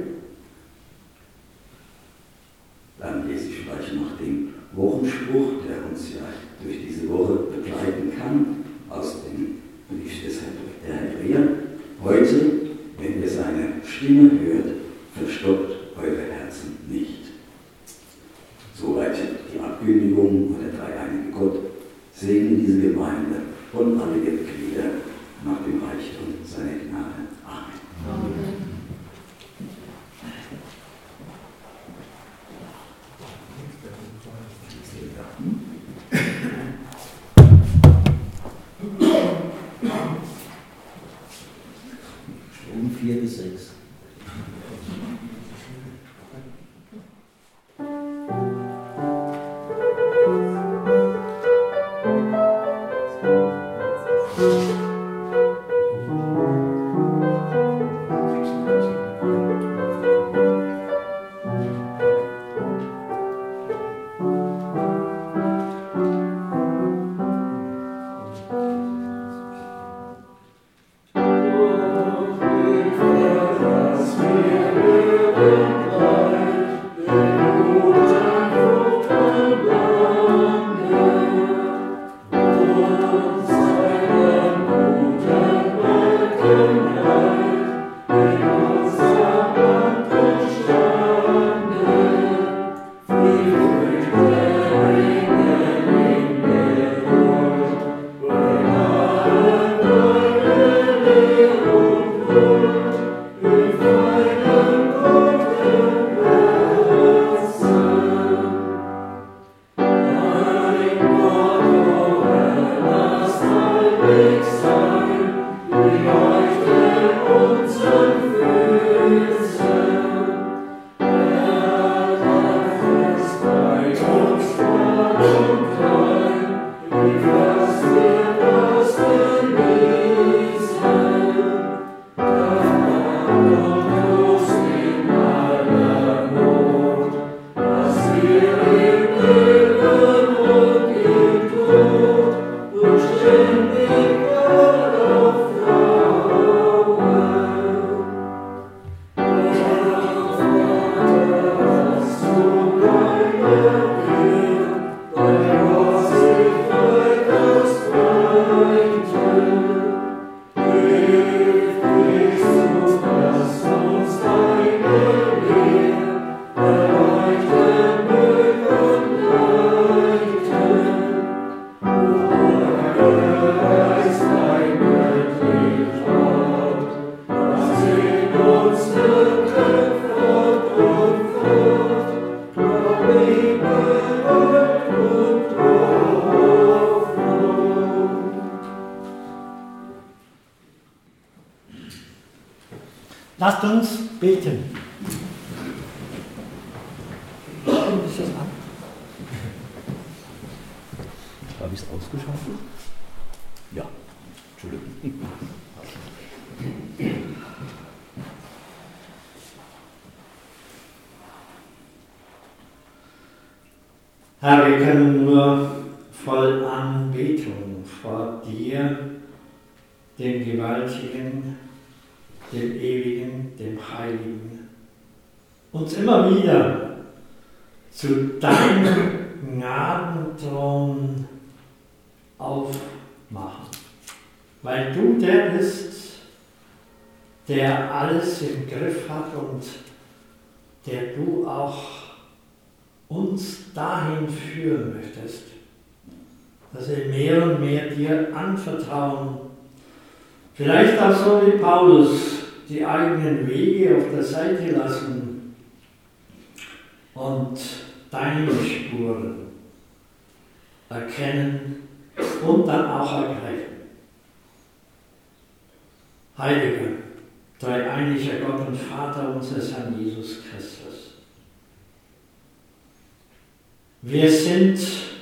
B: Dann lese ich vielleicht noch den Wochenspruch, der uns ja durch diese Woche begleiten kann, aus dem Brief des der Hebräer. Heute, wenn ihr seine Stimme hört, verstockt eure Herzen nicht. Soweit die Ankündigung und der dreieinige Gott segne diese Gemeinde und alle ihre Glieder nach dem Reichtum seiner Gnade. Amen. Amen.
F: Um vier bis sechs.
D: Lasst uns beten. Ist das an?
F: Habe ich es ausgeschaltet? Ja, Entschuldigung.
D: Herr, wir können nur voll Anbetung vor dir, dem Gewaltigen, dem Ewigen, dem Heiligen, uns immer wieder zu deinem Gnadenthron aufmachen, weil du der bist, der alles im Griff hat und der du auch uns dahin führen möchtest, dass wir mehr und mehr dir anvertrauen, vielleicht auch so wie Paulus die eigenen Wege auf der Seite lassen und deine Spuren erkennen und dann auch ergreifen. Heiliger, dreieiniger Gott und Vater unseres Herrn Jesus Christus, wir sind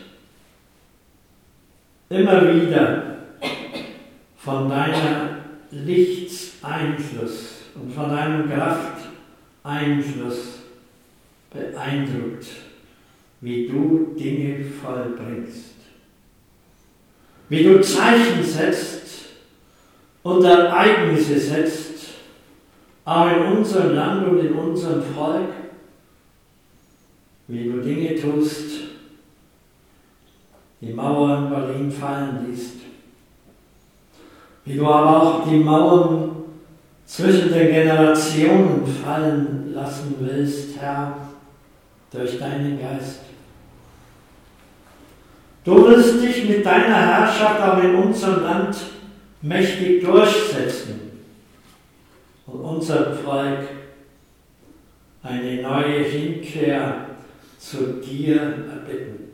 D: immer wieder von deiner Lichtseinfluss und von deinem Krafteinfluss beeindruckt, wie du Dinge vollbringst, wie du Zeichen setzt und Ereignisse setzt, auch in unserem Land und in unserem Volk, wie du Dinge tust, die Mauern in Berlin fallen ließt, wie du aber auch die Mauern zwischen den Generationen fallen lassen willst, Herr, durch deinen Geist. Du willst dich mit deiner Herrschaft auch in unserem Land mächtig durchsetzen und unser Volk eine neue Hinkehr zu dir erbitten.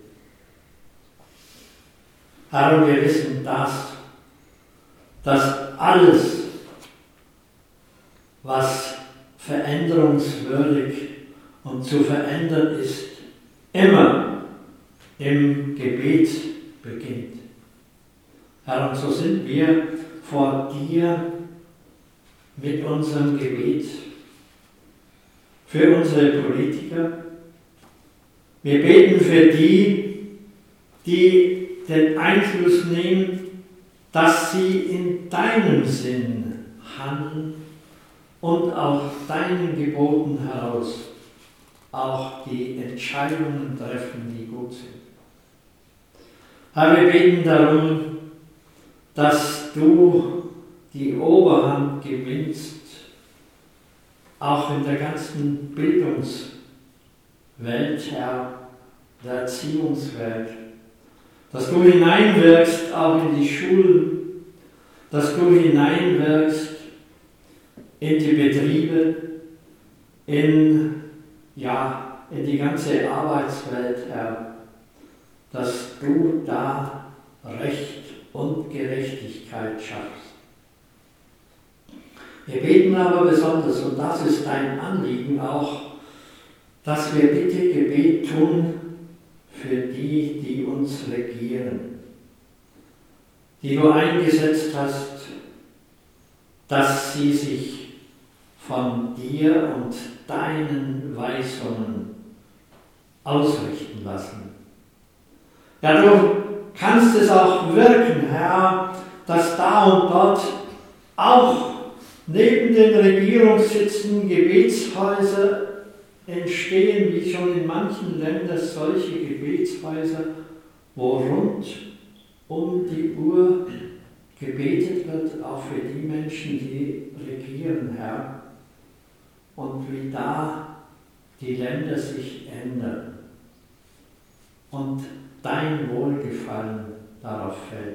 D: Herr, und wir wissen das, dass alles, was veränderungswürdig und zu verändern ist, immer im Gebet beginnt. Herr, und so sind wir vor dir mit unserem Gebet für unsere Politiker. Wir beten für die, die den Einfluss nehmen, dass sie in deinem Sinn handeln und auch deinen Geboten heraus auch die Entscheidungen treffen, die gut sind. Herr, wir beten darum, dass du die Oberhand gewinnst, auch in der ganzen Bildungswelt, Herr, der Erziehungswelt, dass du hineinwirkst auch in die Schulen, dass du hineinwirkst in die Betriebe, in, ja, in die ganze Arbeitswelt, Herr, dass du da Recht und Gerechtigkeit schaffst. Wir beten aber besonders, und das ist dein Anliegen auch, dass wir bitte Gebet tun für die, die uns regieren, die du eingesetzt hast, dass sie sich von dir und deinen Weisungen ausrichten lassen. Ja, du kannst es auch wirken, Herr, dass da und dort auch neben den Regierungssitzen Gebetshäuser entstehen, wie schon in manchen Ländern, solche Gebetshäuser, wo rund um die Uhr gebetet wird, auch für die Menschen, die regieren, Herr, und wie da die Länder sich ändern und dein Wohlgefallen darauf fällt.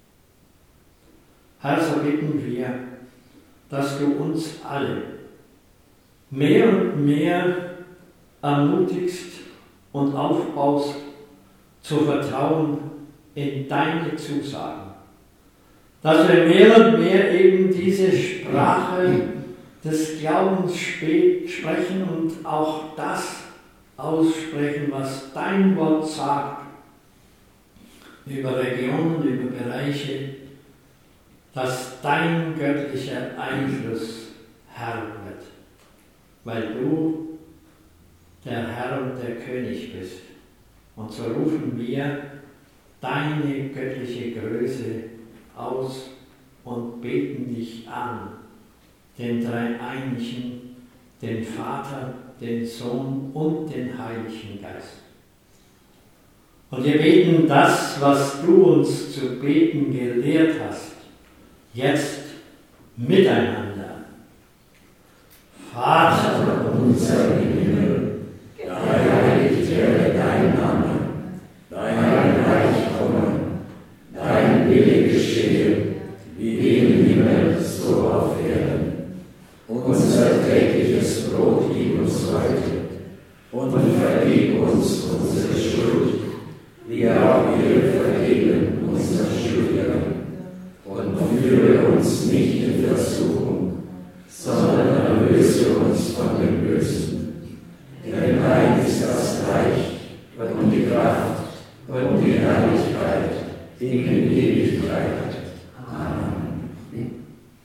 D: Herr, so bitten wir, dass du uns alle mehr und mehr ermutigst und aufbaust, zu vertrauen in deine Zusagen. Dass wir mehr und mehr eben diese Sprache des Glaubens sprechen und auch das aussprechen, was dein Wort sagt, über Regionen, über Bereiche, dass dein göttlicher Einfluss Herr wird, weil du der Herr und der König bist. Und so rufen wir deine göttliche Größe aus und beten dich an, den Dreieinigen, den Vater, den Sohn und den Heiligen Geist. Und wir beten das, was du uns zu beten gelehrt hast, jetzt miteinander. Vater
E: unser im Himmel, geheiligt werde dein Name, dein Reich komme, dein Wille geschehe, wie im Himmel, so auf Erden. Unser tägliches Brot gib uns heute und vergib uns unsere Schuld, wie auch wir vergeben unseren Schuldigern. Und führe uns nicht in Versuchung, sondern erlöse uns von dem Bösen. Denn dein ist das Reich und die Kraft und die Herrlichkeit in Ewigkeit. Amen.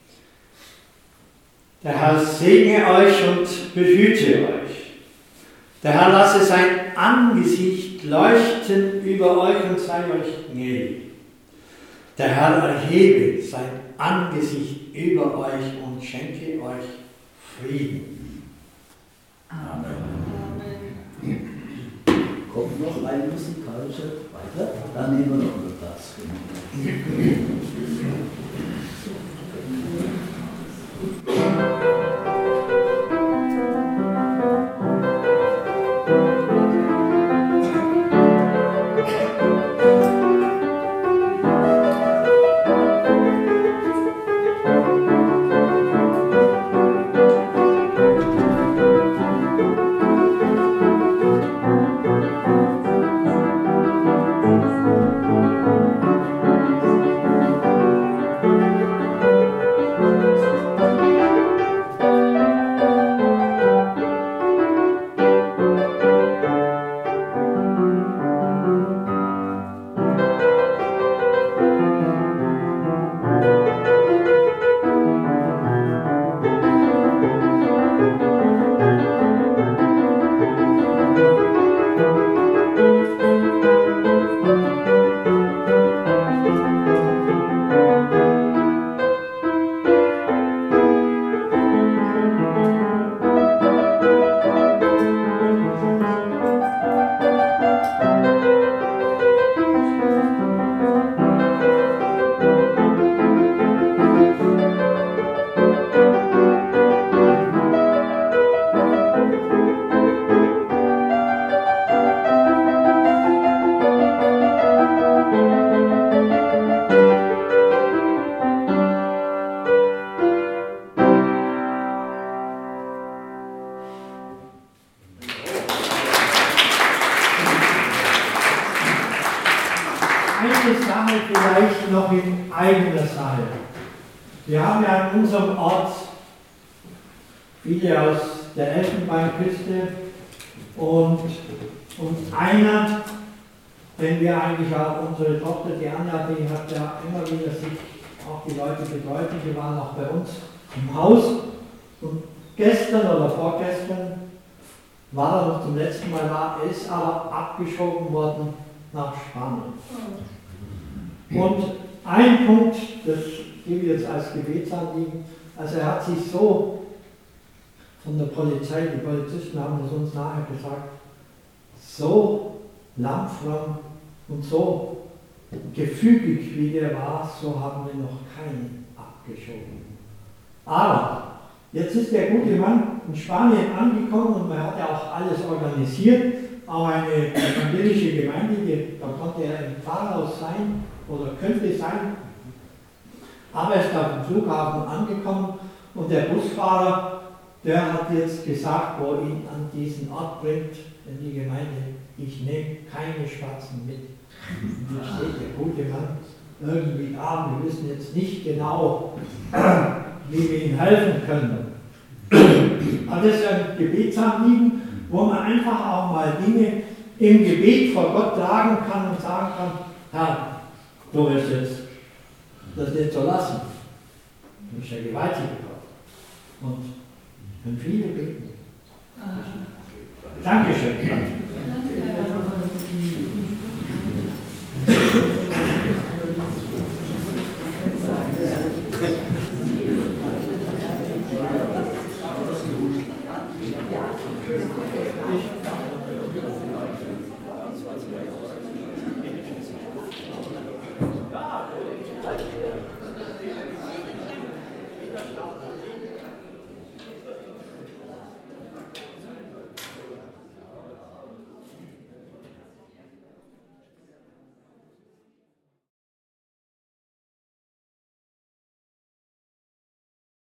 D: Der Herr segne euch und behüte euch. Der Herr lasse sein Angesicht leuchten über euch und sei euch gnädig. Der Herr erhebe sein Angesicht über euch und schenke euch Frieden.
B: Amen. Kommt noch ein musikalischer weiter? Dann nehmen wir noch einen Platz.
D: Eine Sache vielleicht noch in eigener Sache. Wir haben ja an unserem Ort viele aus der Elfenbeinküste und, und einer, den wir eigentlich auch, unsere Tochter, die Anja, die hat ja immer wieder sich auch die Leute betreut, die waren auch bei uns im Haus und gestern oder vorgestern war er noch zum letzten Mal da, ist aber abgeschoben worden nach Spanien. Und ein Punkt, das gebe ich jetzt als Gebetsanliegen, also er hat sich so von der Polizei, die Polizisten haben das uns nachher gesagt, so lammfromm und so gefügig wie der war, so haben wir noch keinen abgeschoben. Aber jetzt ist der gute Mann in Spanien angekommen und man hat ja auch alles organisiert, auch eine evangelische Gemeinde, die, da konnte er im Pfarrhaus sein oder könnte sein, aber er ist auf dem Flughafen angekommen und der Busfahrer, der hat jetzt gesagt, wo er ihn an diesen Ort bringt, in die Gemeinde, ich nehme keine Spatzen mit. Und da steht der gute Mann irgendwie da, wir wissen jetzt nicht genau, wie wir ihm helfen können. Aber das ist ein Gebetsanliegen, wo man einfach auch mal Dinge im Gebet vor Gott tragen kann und sagen kann, Herr, du wirst jetzt das nicht so lassen. Du bist der gewaltige Gott. Und können viele beten. Dankeschön.
C: Danke.